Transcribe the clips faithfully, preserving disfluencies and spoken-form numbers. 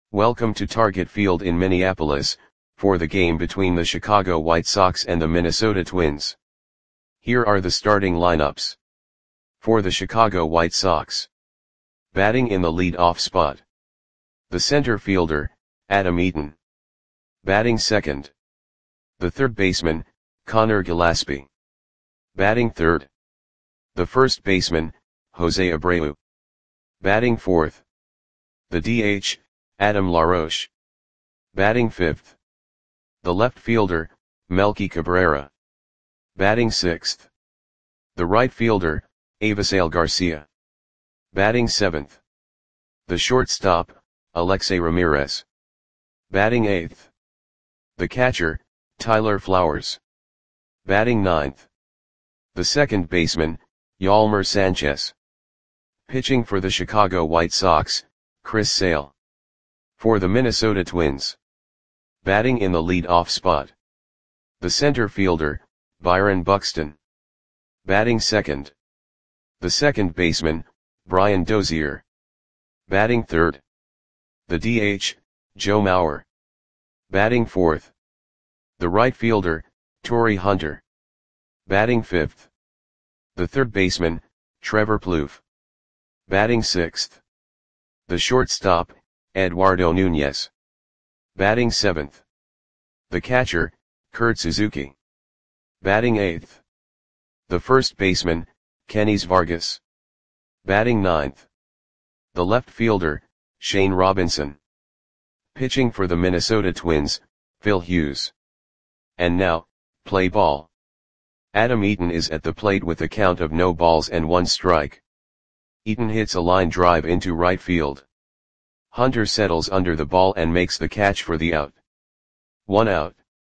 Welcome to Target Field in Minneapolis, for the game between the Chicago White Sox and the Minnesota Twins. Here are the starting lineups. For the Chicago White Sox. Batting in the lead-off spot. The center fielder, Adam Eaton. Batting second. The third baseman, Conor Gillaspie. Batting third. The first baseman, Jose Abreu. Batting fourth. The D H, Adam LaRoche. Batting fifth. The left fielder, Melky Cabrera. Batting sixth. The right fielder, Avisail Garcia. Batting seventh. The shortstop, Alexei Ramirez. Batting eighth. The catcher, Tyler Flowers. Batting ninth. The second baseman, Yolmer Sanchez. Pitching for the Chicago White Sox, Chris Sale. For the Minnesota Twins. Batting in the lead-off spot. The center fielder, Byron Buxton. Batting second. The second baseman, Brian Dozier. Batting third. The D H, Joe Mauer. Batting fourth. The right fielder, Torii Hunter. Batting fifth. The third baseman, Trevor Plouffe. Batting sixth. The shortstop, Eduardo Nunez. Batting seventh. The catcher, Kurt Suzuki. Batting eighth. The first baseman, Kenys Vargas. Batting ninth. The left fielder, Shane Robinson. Pitching for the Minnesota Twins, Phil Hughes. And now, play ball. Adam Eaton is at the plate with a count of no balls and one strike. Eaton hits a line drive into right field. Hunter settles under the ball and makes the catch for the out. One out.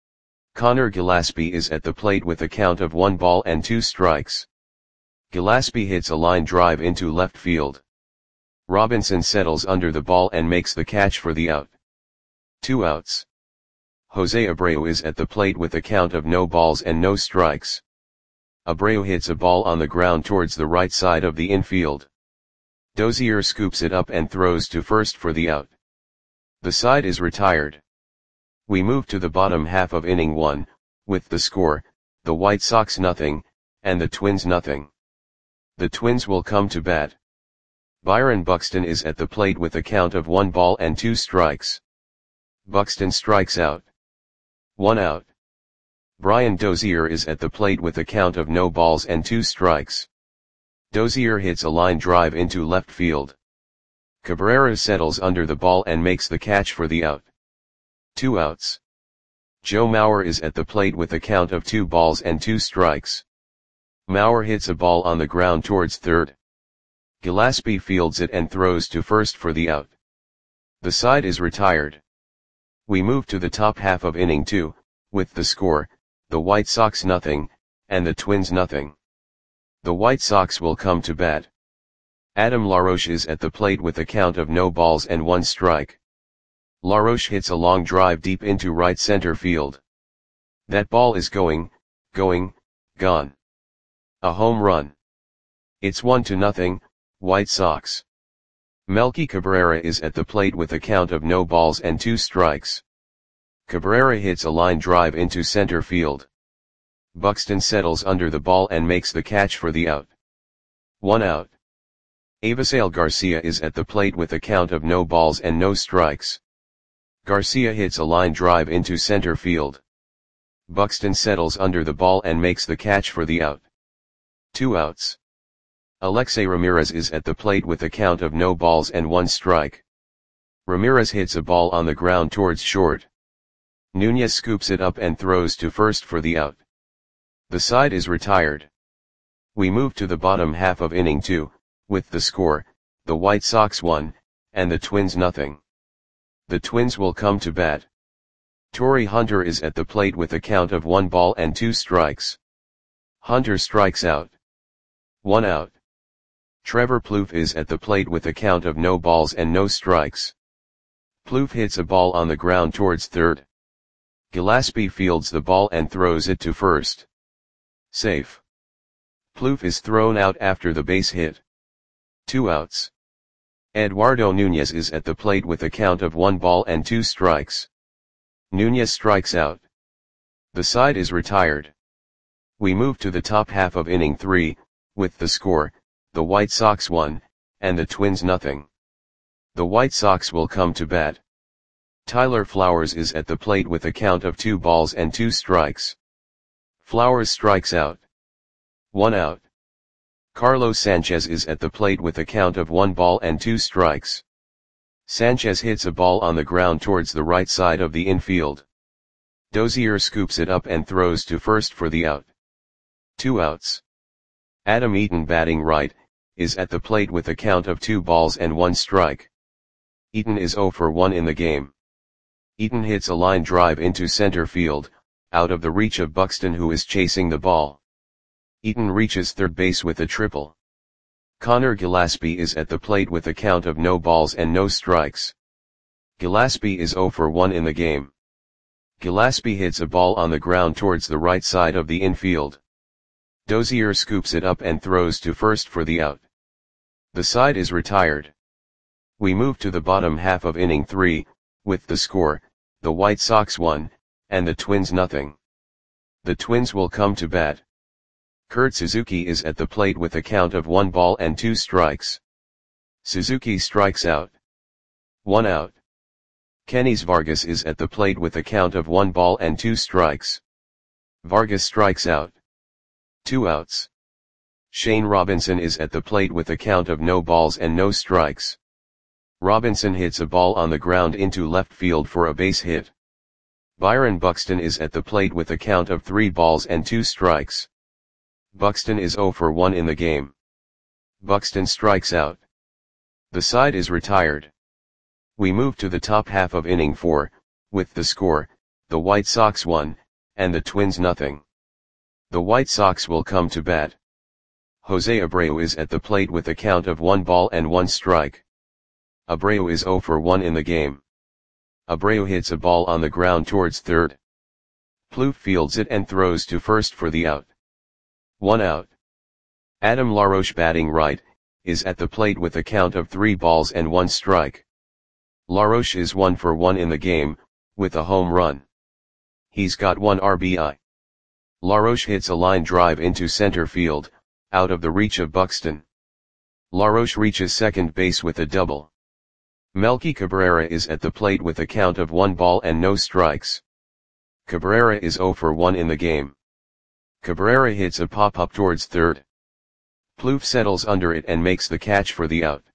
Conor Gillaspie is at the plate with a count of one ball and two strikes. Gillaspie hits a line drive into left field. Robinson settles under the ball and makes the catch for the out. Two outs. Jose Abreu is at the plate with a count of no balls and no strikes. Abreu hits a ball on the ground towards the right side of the infield. Dozier scoops it up and throws to first for the out. The side is retired. We move to the bottom half of inning one, with the score, the White Sox nothing, and the Twins nothing. The Twins will come to bat. Byron Buxton is at the plate with a count of one ball and two strikes. Buxton strikes out. One out. Brian Dozier is at the plate with a count of no balls and two strikes. Dozier hits a line drive into left field. Cabrera settles under the ball and makes the catch for the out. Two outs. Joe Mauer is at the plate with a count of two balls and two strikes. Mauer hits a ball on the ground towards third. Gillaspie fields it and throws to first for the out. The side is retired. We move to the top half of inning two, with the score, the White Sox nothing, and the Twins nothing. The White Sox will come to bat. Adam LaRoche is at the plate with a count of no balls and one strike. LaRoche hits a long drive deep into right center field. That ball is going, going, gone. A home run. It's one to nothing, White Sox. Melky Cabrera is at the plate with a count of no balls and two strikes. Cabrera hits a line drive into center field. Buxton settles under the ball and makes the catch for the out. One out. Avisail Garcia is at the plate with a count of no balls and no strikes. Garcia hits a line drive into center field. Buxton settles under the ball and makes the catch for the out. Two outs. Alexei Ramirez is at the plate with a count of no balls and one strike. Ramirez hits a ball on the ground towards short. Nunez scoops it up and throws to first for the out. The side is retired. We move to the bottom half of inning two, with the score, the White Sox one, and the Twins nothing. The Twins will come to bat. Torii Hunter is at the plate with a count of one ball and two strikes. Hunter strikes out. One out. Trevor Plouffe is at the plate with a count of no balls and no strikes. Plouffe hits a ball on the ground towards third. Gillaspie fields the ball and throws it to first. Safe. Plouffe is thrown out after the base hit. Two outs. Eduardo Nunez is at the plate with a count of one ball and two strikes. Nunez strikes out. The side is retired. We move to the top half of inning three, with the score, the White Sox one, and the Twins nothing. The White Sox will come to bat. Tyler Flowers is at the plate with a count of two balls and two strikes. Flowers strikes out. One out. Carlos Sanchez is at the plate with a count of one ball and two strikes. Sanchez hits a ball on the ground towards the right side of the infield. Dozier scoops it up and throws to first for the out. Two outs. Adam Eaton, batting right, is at the plate with a count of two balls and one strike. Eaton is zero for one in the game. Eaton hits a line drive into center field, out of the reach of Buxton, who is chasing the ball. Eaton reaches third base with a triple. Connor Gillaspie is at the plate with a count of no balls and no strikes. Gillaspie is zero for one in the game. Gillaspie hits a ball on the ground towards the right side of the infield. Dozier scoops it up and throws to first for the out. The side is retired. We move to the bottom half of inning three, with the score, the White Sox one, and the Twins nothing. The Twins will come to bat. Kurt Suzuki is at the plate with a count of one ball and two strikes. Suzuki strikes out. One out. Kenys Vargas is at the plate with a count of one ball and two strikes. Vargas strikes out. Two outs. Shane Robinson is at the plate with a count of no balls and no strikes. Robinson hits a ball on the ground into left field for a base hit. Byron Buxton is at the plate with a count of three balls and two strikes. Buxton is zero for one in the game. Buxton strikes out. The side is retired. We move to the top half of inning four, with the score, the White Sox one, and the Twins nothing. The White Sox will come to bat. Jose Abreu is at the plate with a count of one ball and one strike. Abreu is zero for one in the game. Abreu hits a ball on the ground towards third. Plouffe fields it and throws to first for the out. One out. Adam LaRoche, batting right, is at the plate with a count of three balls and one strike. LaRoche is one for one in the game, with a home run. He's got one R B I. LaRoche hits a line drive into center field, out of the reach of Buxton. LaRoche reaches second base with a double. Melky Cabrera is at the plate with a count of one ball and no strikes. Cabrera is zero for one in the game. Cabrera hits a pop-up towards third. Plouffe settles under it and makes the catch for the out.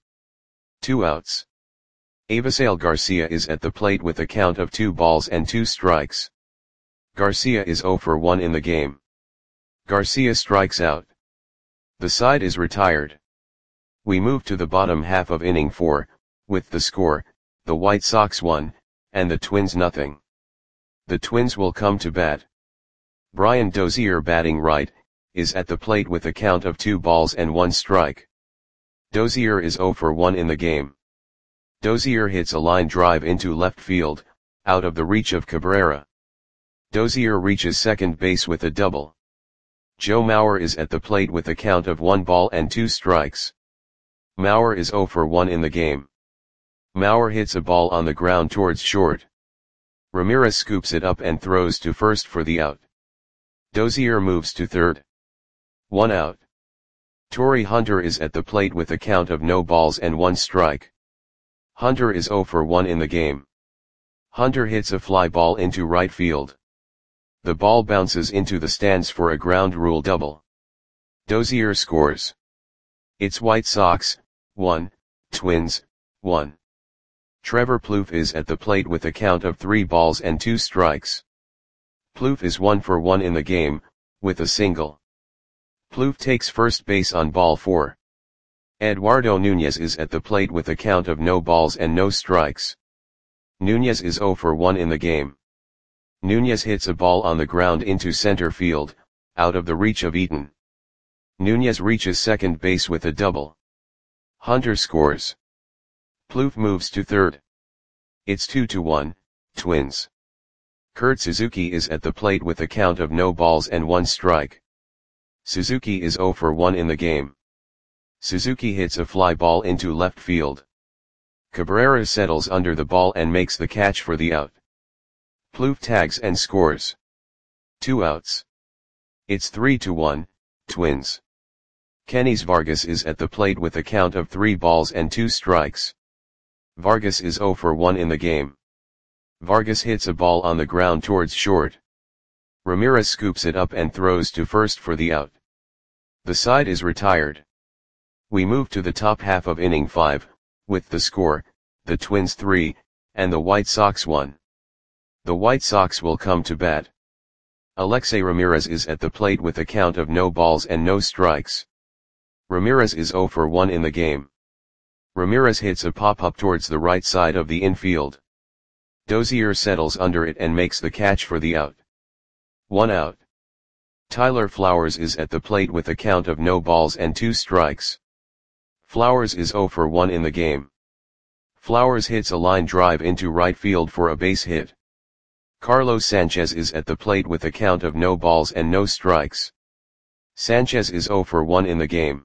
Two outs. Avisail Garcia is at the plate with a count of two balls and two strikes. Garcia is zero for one in the game. Garcia strikes out. The side is retired. We move to the bottom half of inning four, with the score, the White Sox one, and the Twins nothing. The Twins will come to bat. Brian Dozier, batting right, is at the plate with a count of two balls and one strike. Dozier is zero for one in the game. Dozier hits a line drive into left field, out of the reach of Cabrera. Dozier reaches second base with a double. Joe Mauer is at the plate with a count of one ball and two strikes. Mauer is zero for one in the game. Mauer hits a ball on the ground towards short. Ramirez scoops it up and throws to first for the out. Dozier moves to third. One out. Torrey Hunter is at the plate with a count of no balls and one strike. Hunter is zero for one in the game. Hunter hits a fly ball into right field. The ball bounces into the stands for a ground rule double. Dozier scores. It's White Sox, one, Twins, one. Trevor Plouffe is at the plate with a count of three balls and two strikes. Plouffe is one for one in the game, with a single. Plouffe takes first base on ball four. Eduardo Nunez is at the plate with a count of no balls and no strikes. Nunez is zero for one in the game. Nunez hits a ball on the ground into center field, out of the reach of Eaton. Nunez reaches second base with a double. Hunter scores. Plouffe moves to third. It's two to one, Twins. Kurt Suzuki is at the plate with a count of no balls and one strike. Suzuki is zero for one in the game. Suzuki hits a fly ball into left field. Cabrera settles under the ball and makes the catch for the out. Plouffe tags and scores. Two outs. It's three to one, Twins. Kenys Vargas is at the plate with a count of three balls and two strikes. Vargas is zero for one in the game. Vargas hits a ball on the ground towards short. Ramirez scoops it up and throws to first for the out. The side is retired. We move to the top half of inning five, with the score, the Twins three, and the White Sox one. The White Sox will come to bat. Alexei Ramirez is at the plate with a count of no balls and no strikes. Ramirez is zero for one in the game. Ramirez hits a pop-up towards the right side of the infield. Dozier settles under it and makes the catch for the out. One out. Tyler Flowers is at the plate with a count of no balls and two strikes. Flowers is zero for one in the game. Flowers hits a line drive into right field for a base hit. Carlos Sanchez is at the plate with a count of no balls and no strikes. Sanchez is zero for one in the game.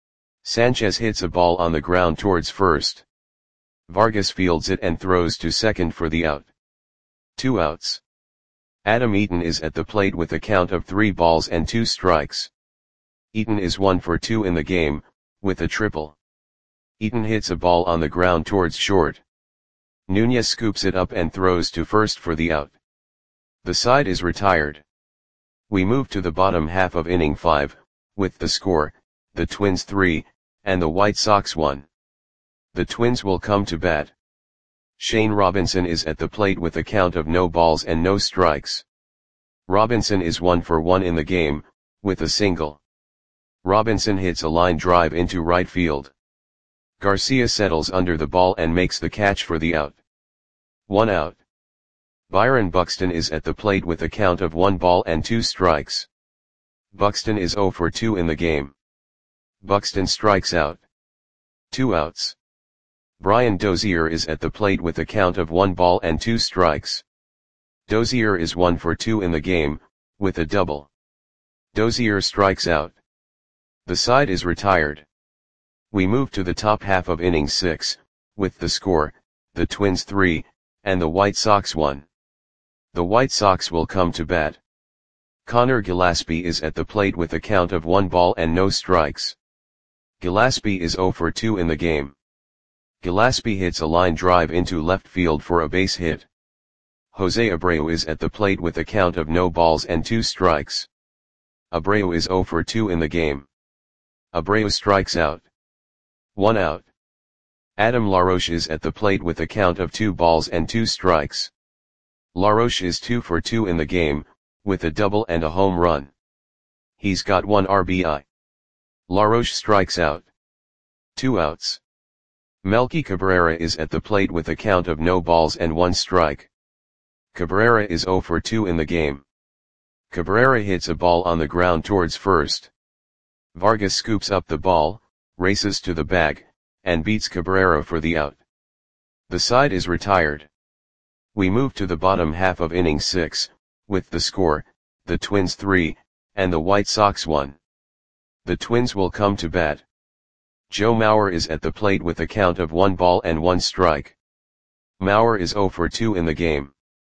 Sanchez hits a ball on the ground towards first. Vargas fields it and throws to second for the out. Two outs. Adam Eaton is at the plate with a count of three balls and two strikes. Eaton is one for two in the game, with a triple. Eaton hits a ball on the ground towards short. Nunez scoops it up and throws to first for the out. The side is retired. We move to the bottom half of inning five, with the score, the Twins three, and the White Sox one. The Twins will come to bat. Shane Robinson is at the plate with a count of no balls and no strikes. Robinson is one for one in the game, with a single. Robinson hits a line drive into right field. Garcia settles under the ball and makes the catch for the out. One out. Byron Buxton is at the plate with a count of one ball and two strikes. Buxton is zero for two in the game. Buxton strikes out. Two outs. Brian Dozier is at the plate with a count of one ball and two strikes. Dozier is one for two in the game, with a double. Dozier strikes out. The side is retired. We move to the top half of inning six, with the score, the Twins three, and the White Sox one. The White Sox will come to bat. Connor Gillaspie is at the plate with a count of one ball and no strikes. Gillaspie is zero for two in the game. Gillaspie hits a line drive into left field for a base hit. Jose Abreu is at the plate with a count of no balls and two strikes. Abreu is zero for two in the game. Abreu strikes out. One out. Adam LaRoche is at the plate with a count of two balls and two strikes. LaRoche is two for two in the game, with a double and a home run. He's got one R B I. LaRoche strikes out. Two outs. Melky Cabrera is at the plate with a count of no balls and one strike. Cabrera is zero for two in the game. Cabrera hits a ball on the ground towards first. Vargas scoops up the ball, races to the bag, and beats Cabrera for the out. The side is retired. We move to the bottom half of inning six, with the score, the Twins three, and the White Sox one. The Twins will come to bat. Joe Mauer is at the plate with a count of one ball and one strike. Mauer is zero for two in the game.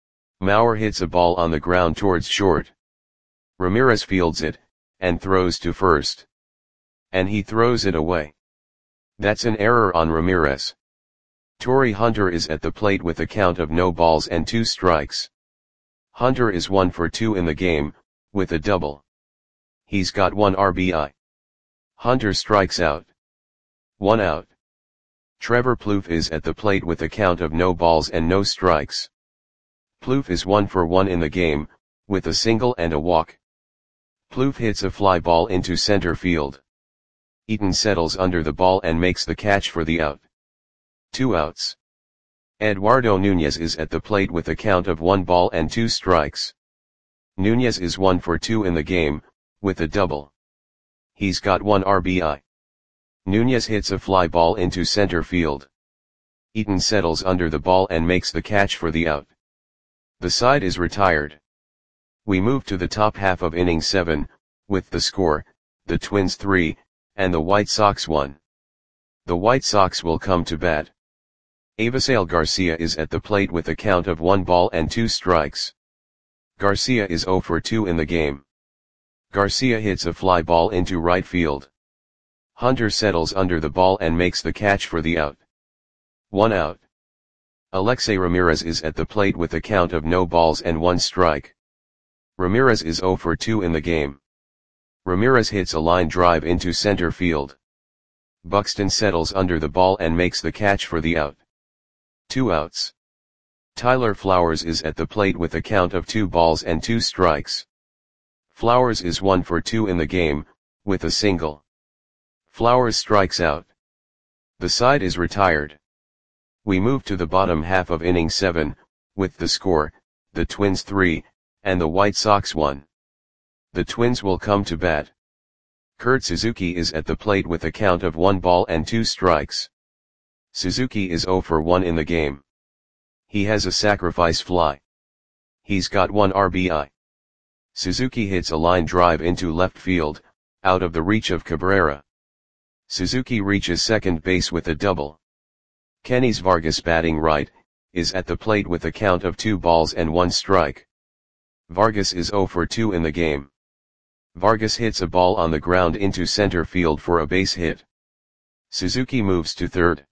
Mauer hits a ball on the ground towards short. Ramirez fields it, and throws to first. And he throws it away. That's an error on Ramirez. Torrey Hunter is at the plate with a count of no balls and two strikes. Hunter is one for two in the game, with a double. He's got one R B I. Hunter strikes out. One out. Trevor Plouffe is at the plate with a count of no balls and no strikes. Plouffe is one for one in the game, with a single and a walk. Plouffe hits a fly ball into center field. Eaton settles under the ball and makes the catch for the out. Two outs. Eduardo Nunez is at the plate with a count of one ball and two strikes. Nunez is one for two in the game, with a double. He's got one R B I. Nunez hits a fly ball into center field. Eaton settles under the ball and makes the catch for the out. The side is retired. We move to the top half of inning seven, with the score, the Twins three, and the White Sox one. The White Sox will come to bat. Avisail Garcia is at the plate with a count of one ball and two strikes. Garcia is zero for two in the game. Garcia hits a fly ball into right field. Hunter settles under the ball and makes the catch for the out. One out. Alexei Ramirez is at the plate with a count of no balls and one strike. Ramirez is zero for two in the game. Ramirez hits a line drive into center field. Buxton settles under the ball and makes the catch for the out. Two outs. Tyler Flowers is at the plate with a count of two balls and two strikes. Flowers is one for two in the game, with a single. Flowers strikes out. The side is retired. We move to the bottom half of inning seven, with the score, the Twins three, and the White Sox one. The Twins will come to bat. Kurt Suzuki is at the plate with a count of one ball and two strikes. Suzuki is zero for one in the game. He has a sacrifice fly. He's got one R B I. Suzuki hits a line drive into left field, out of the reach of Cabrera. Suzuki reaches second base with a double. Kenys Vargas, batting right, is at the plate with a count of two balls and one strike. Vargas is zero for two in the game. Vargas hits a ball on the ground into center field for a base hit. Suzuki moves to third.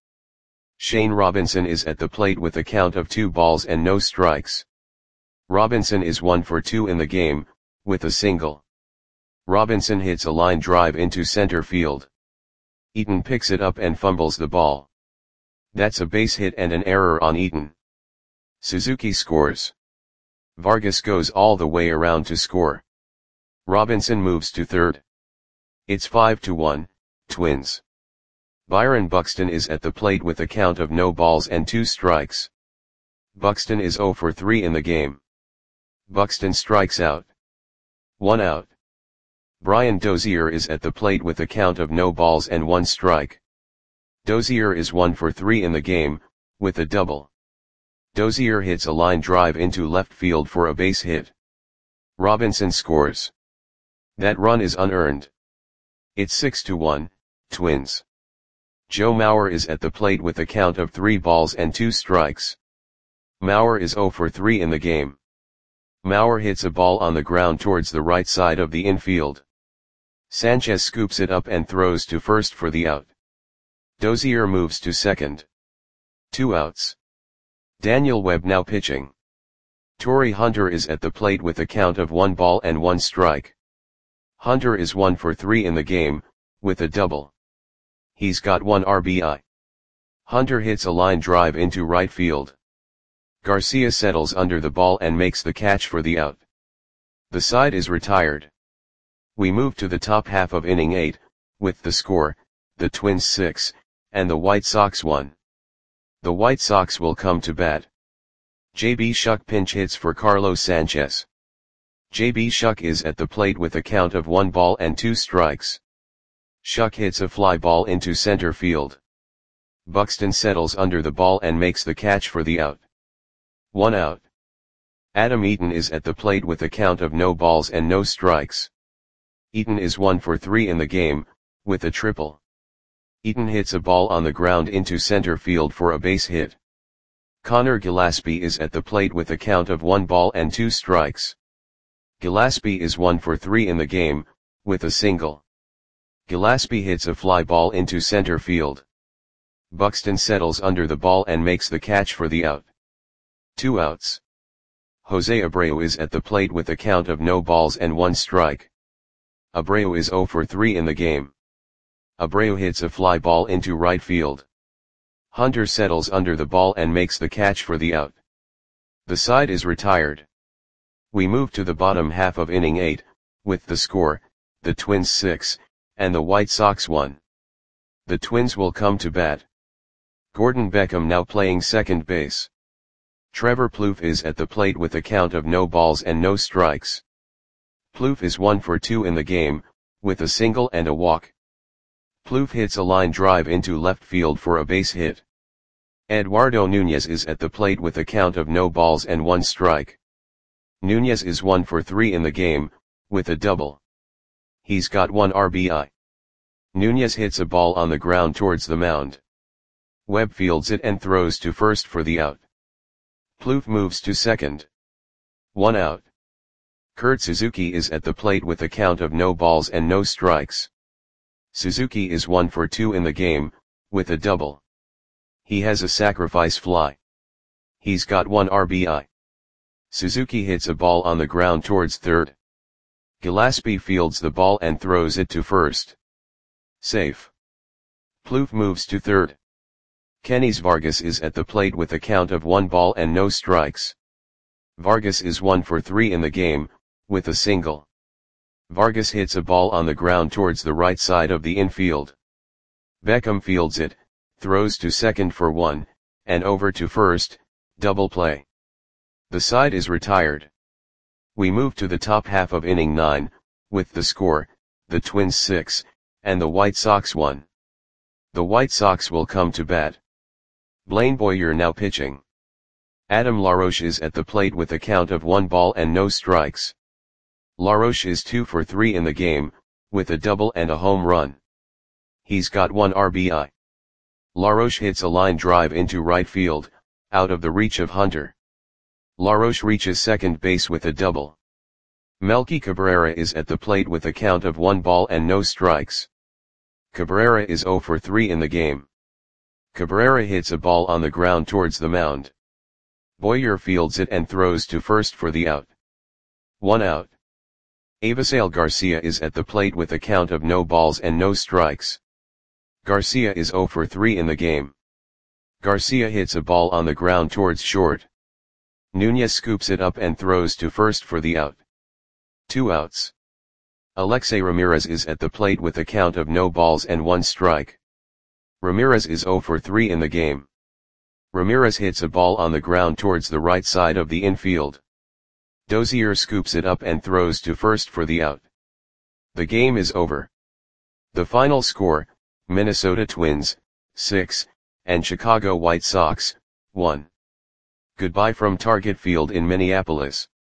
Shane Robinson is at the plate with a count of two balls and no strikes. Robinson is one for two in the game, with a single. Robinson hits a line drive into center field. Eaton picks it up and fumbles the ball. That's a base hit and an error on Eaton. Suzuki scores. Vargas goes all the way around to score. Robinson moves to third. It's five to one, Twins. Byron Buxton is at the plate with a count of no balls and two strikes. Buxton is zero for three in the game. Buxton strikes out. One out. Brian Dozier is at the plate with a count of no balls and one strike. Dozier is one for three in the game, with a double. Dozier hits a line drive into left field for a base hit. Robinson scores. That run is unearned. It's six to one, Twins. Joe Mauer is at the plate with a count of three balls and two strikes. Mauer is zero for three in the game. Mauer hits a ball on the ground towards the right side of the infield. Sanchez scoops it up and throws to first for the out. Dozier moves to second. Two outs. Daniel Webb now pitching. Torrey Hunter is at the plate with a count of one ball and one strike. Hunter is one for three in the game, with a double. He's got one R B I. Hunter hits a line drive into right field. Garcia settles under the ball and makes the catch for the out. The side is retired. We move to the top half of inning eight, with the score, the Twins six, and the White Sox one. The White Sox will come to bat. J B Shuck pinch hits for Carlos Sanchez. J B Shuck is at the plate with a count of one ball and two strikes. Shuck hits a fly ball into center field. Buxton settles under the ball and makes the catch for the out. One out. Adam Eaton is at the plate with a count of no balls and no strikes. Eaton is one for three in the game, with a triple. Eaton hits a ball on the ground into center field for a base hit. Connor Gillaspie is at the plate with a count of one ball and two strikes. Gillaspie is one for three in the game, with a single. Gillaspie hits a fly ball into center field. Buxton settles under the ball and makes the catch for the out. Two outs. Jose Abreu is at the plate with a count of no balls and one strike. Abreu is zero for three in the game. Abreu hits a fly ball into right field. Hunter settles under the ball and makes the catch for the out. The side is retired. We move to the bottom half of inning eight, with the score, the Twins six, and the White Sox one. The Twins will come to bat. Gordon Beckham now playing second base. Trevor Plouffe is at the plate with a count of no balls and no strikes. Plouffe is one for two in the game, with a single and a walk. Plouffe hits a line drive into left field for a base hit. Eduardo Nunez is at the plate with a count of no balls and one strike. Nunez is one for three in the game, with a double. He's got one R B I. Nunez hits a ball on the ground towards the mound. Webb fields it and throws to first for the out. Plouffe moves to second. One out. Kurt Suzuki is at the plate with a count of no balls and no strikes. Suzuki is one for two in the game, with a double. He has a sacrifice fly. He's got one R B I. Suzuki hits a ball on the ground towards third. Gillespie fields the ball and throws it to first. Safe. Plouffe moves to third. Kenys Vargas is at the plate with a count of one ball and no strikes. Vargas is one for three in the game, with a single. Vargas hits a ball on the ground towards the right side of the infield. Beckham fields it, throws to second for one, and over to first, double play. The side is retired. We move to the top half of inning nine, with the score, the Twins six, and the White Sox one. The White Sox will come to bat. Blaine Boyer now pitching. Adam LaRoche is at the plate with a count of one ball and no strikes. LaRoche is two for three in the game, with a double and a home run. He's got one R B I. LaRoche hits a line drive into right field, out of the reach of Hunter. LaRoche reaches second base with a double. Melky Cabrera is at the plate with a count of one ball and no strikes. Cabrera is zero for three in the game. Cabrera hits a ball on the ground towards the mound. Boyer fields it and throws to first for the out. One out. Avisail Garcia is at the plate with a count of no balls and no strikes. Garcia is zero for three in the game. Garcia hits a ball on the ground towards short. Nunez scoops it up and throws to first for the out. Two outs. Alexei Ramirez is at the plate with a count of no balls and one strike. Ramirez is zero for three in the game. Ramirez hits a ball on the ground towards the right side of the infield. Dozier scoops it up and throws to first for the out. The game is over. The final score, Minnesota Twins, six, and Chicago White Sox, one. Goodbye from Target Field in Minneapolis.